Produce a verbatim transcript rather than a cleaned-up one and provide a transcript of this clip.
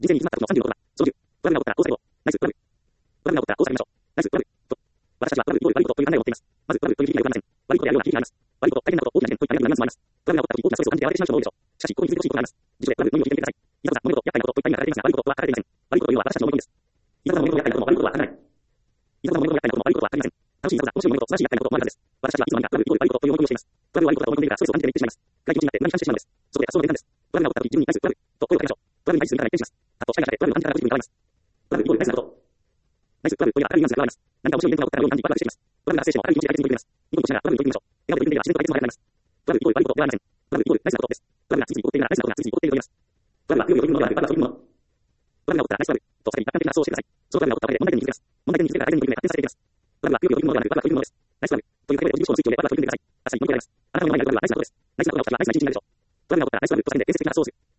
事前に決まった時のさんじゅうのことは、操縦。プラグが起こったら、交差を。ナイス、プラグ。プラグが起こったら、交差しましょう。ナイス、プラグ。と。私たちは、プラグイコール悪いことという考えを持っています。まず、プラグという響きがわかりません。悪いことであるような響きがあります。悪いこと、大変なこと、大きな事件といった意味があります。プラグが起こった時、大きなストレスを感じて慌ててしまう人も多いでしょう。しかし、ここに気づいてほしいことがあります。自主でプラグの意味を聞いてみてください。いざこざ、物事、厄介なことといった意味が書かれていますが、悪いことは書かれていません。悪いことというのは私たちの思い込みです。いざこざの物事、厄介なことも悪いことは書かない。いざこざの物事、厄介なことも悪いことは書かれません。楽しいいざこざ、面白い物事、素晴らしい厄介なこともあるはずです。私たちはいつの間にかプラグイコール悪いことという思い込みをしています。プラグ悪いことだと思い込んでいるからストレスを感じていってしまいます。外気持ちになって何に感じてしまうのです。そこで発想の転換です。プラグが起こった時、自分に対するプラグと声をかけましょう。プラグに対する見方が一転します。あと、社会がしてプラグを感じたらポジティブに変わります。プラグイコール大事なこと。ナイスプラグというのは明るいニュアンスが変わります。何か面白いイベントが起こったように感じ、ワクワクしています。プラグが発生しても明るい気持ちで解決に取り組みます。ニコニコしながらプラグに取り組みましょう。笑顔で取り組んでいれば自然と解決も早くなります。プラグイコール悪いことではありません。プラグイコール大事なことです。プラグが次々起こっているなら大事なことが次々起こっていると言います。プラグは強いというものではなく、プラグはそういうもの。プラグが起こったらナイスプラグと再び客観的な発想をしてください。そのプラグが起こった上で問題点に気づきます。問題点に気づけば改善に取り組め勝手にさせていきます。プラグは強いというものではなく、プラグはそういうものです。ナイスプラグというだけでポジティブ思考のスイッチを入れ、プラグは取り組んでください。あっさり乗り越えられます。あなたの目の前にあるプラグは大事なことです。ナイスプラグが起こったらナイスな一日になるでしょう。プラグが起こったらナイスプラグと叫んで建設的な発想をする。